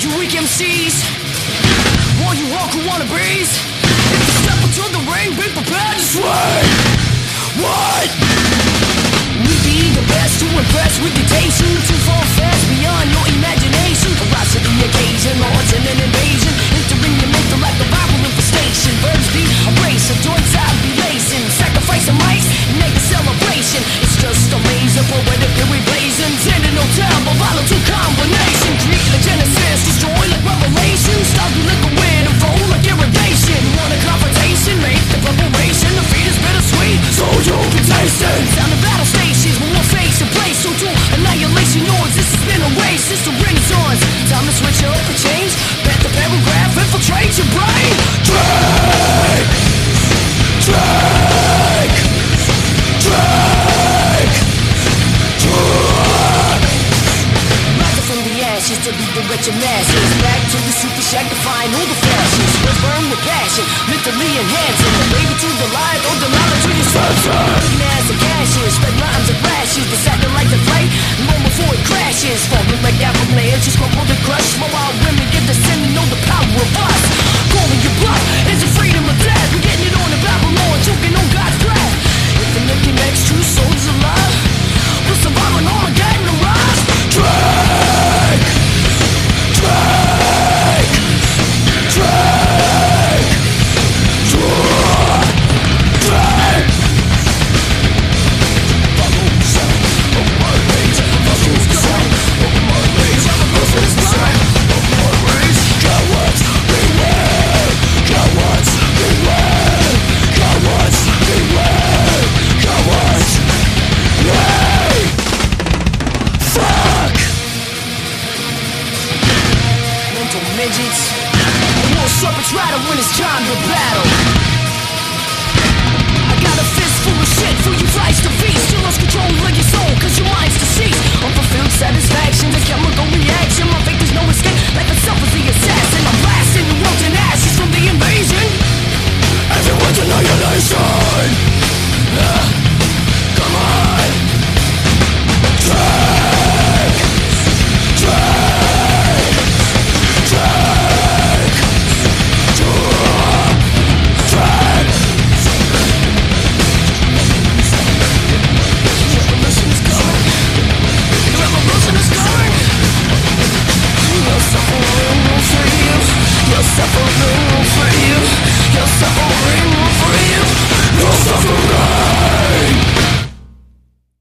you weak MCs, all you walk who wanna breathe. If you step into the ring, be prepared to swing. What? We be the best to impress with dictation, too far fast beyond your imagination. Arise to the occasion, launching an invasion, entering your mental like a viral infestation. Verbs be abrasive, joints out be lacing, sacrificing mics, make a celebration. It's just a laser, poetic fury blazing, sending no time, but volatile combination. Create like Genesis, destroy like Revelation. Stop you liquid and fold like irrigation. Want a confrontation, make the preparation. The feet is bittersweet, so you can taste it. Sound of battle stations, when we're face and place. So to annihilation, your existence been erased since the Renaissance. Time to switch up and change. Bet the paragraph infiltrate your brain. Drake, Drake, Drake, Drake. Rising from the ashes to lead the wretched masses. Back to the super shack to find all the fashions. We're burned with passion, mentally enhancing. The baby to the light, or the knowledge to your sunshine. As the cashes, spread rhymes and crashes. The satellite to flight, long before it crashes. Falling like avalanches, crumble to crush. While women get the sin and know the power of us. Calling your bluff, is it freedom or death? We're getting it on in Babylon, choking on God's breath. Infinitely makes two souls alive. We're surviving Armageddon and rise. Drake, Drake, Drake, Drake, Drake. Follow the sound of my rage. Follow the sound of my rage. Follow the sound of my rage. Cowards, beware. Cowards, beware. Cowards, beware. Cowards, beware. Fuck! Mental midgets. War serpents rattle when it's time to battle. I got a fist full of shit for you flights to feast. You lost control of your soul cause your mind's deceased. Unfulfilled satisfaction.